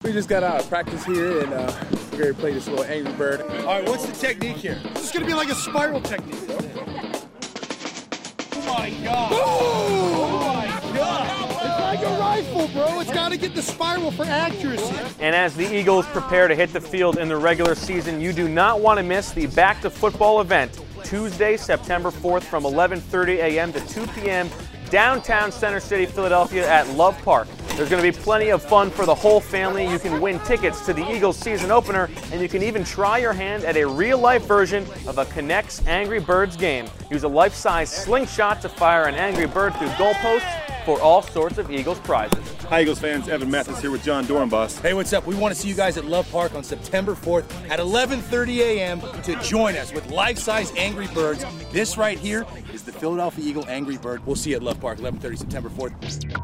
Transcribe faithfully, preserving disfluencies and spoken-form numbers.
We just got out of practice here, and uh, we're going to play this little Angry Bird. All right, what's the technique here? This is going to be like a spiral technique. Oh my God! Oh my God! It's like a rifle, bro. It's got to get the spiral for accuracy. And as the Eagles prepare to hit the field in the regular season, you do not want to miss the Back to Football event, Tuesday, September fourth from eleven thirty a m to two p m downtown Center City, Philadelphia at Love Park. There's going to be plenty of fun for the whole family. You can win tickets to the Eagles season opener, and you can even try your hand at a real-life version of a Connects Angry Birds game. Use a life-size slingshot to fire an Angry Bird through goalposts for all sorts of Eagles prizes. Hi, Eagles fans. Evan Mathis here with John Dornbos. Hey, what's up? We want to see you guys at Love Park on September fourth at eleven thirty a m to join us with life-size Angry Birds. This right here is the Philadelphia Eagle Angry Bird. We'll see you at Love Park, eleven thirty, September fourth.